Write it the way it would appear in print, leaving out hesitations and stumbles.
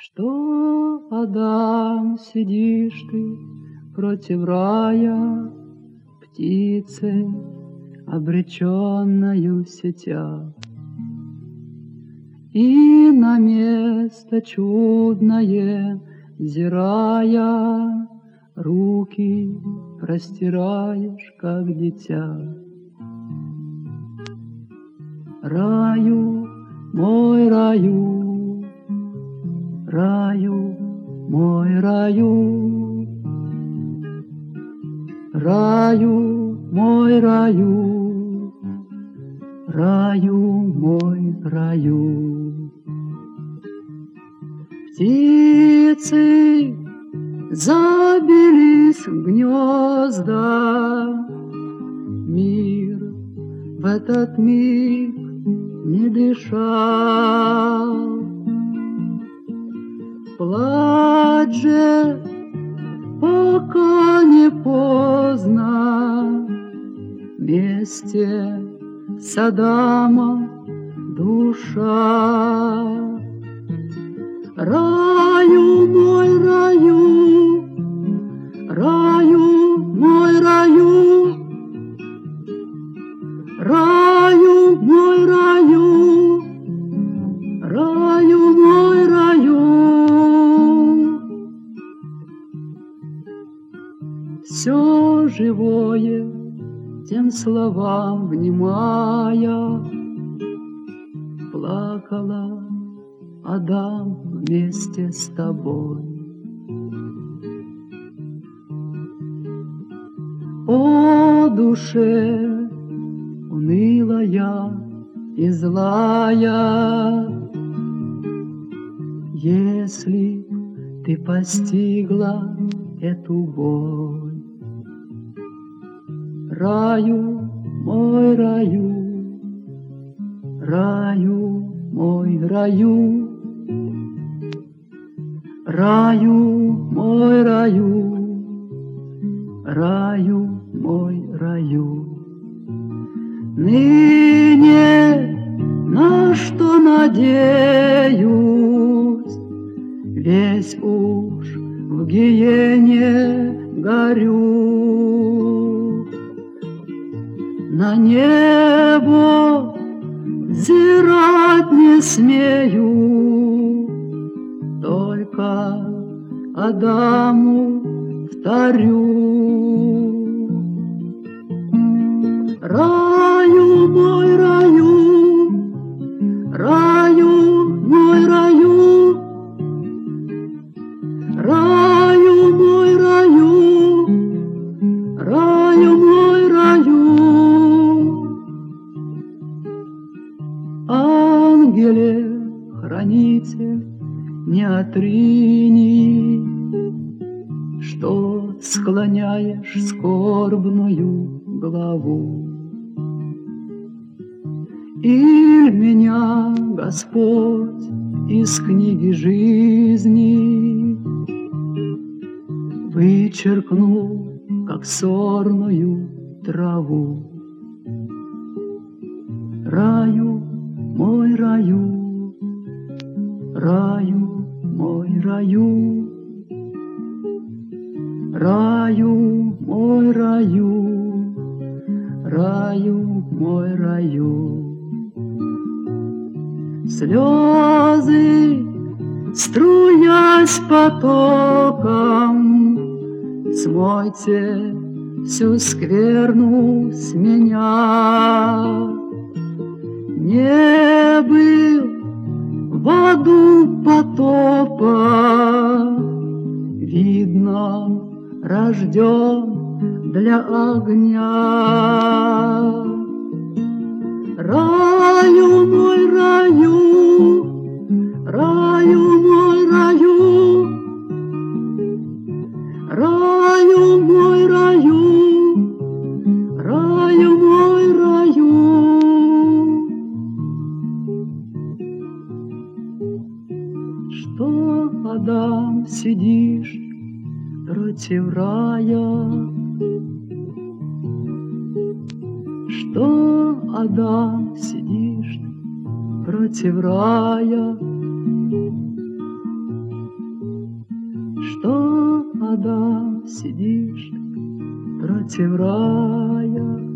Что, Адам, сидишь ты против рая, птицей, обреченною сетя, и на место чудное взирая, руки простираешь, как дитя. Раю, мой раю, раю, мой раю, раю, мой раю, раю, мой раю. Птицы забились в гнезда, мир в этот миг не дышал. Плачь же, пока не поздно, вместе с Адамом душа. Раю, мой раю, раю, мой раю, раю, мой раю, раю, мой раю. Все живое, тем словам внимая, плакала Адам вместе с тобой. О, душе унылая и злая, если ты постигла эту боль. Раю, мой раю, раю, мой раю, раю, мой раю, раю, мой раю. Ныне на что надеюсь, весь уж в гиене горю. На небо взирать не смею, только Адаму вторю. Раю, мой раю, раю, мой раю, раю, мой раю, раю, мой раю. Ангеле, хранитель, не отрини, что склоняешь скорбную главу. И меня Господь из книги жизни вычеркнул, как сорную траву. Раю, мой раю, раю, мой раю, раю, мой раю, раю, мой раю. Слезы, струясь потоком, смойте всю скверну с меня. Не был в аду потопа, видно, рожден для огня. Раю, мой раю, раю, мой раю, раю, мой раю, раю, мой раю. Что, Адам, сидишь против рая? Что, Адам, сидишь против рая? что, Адам, сидишь против рая?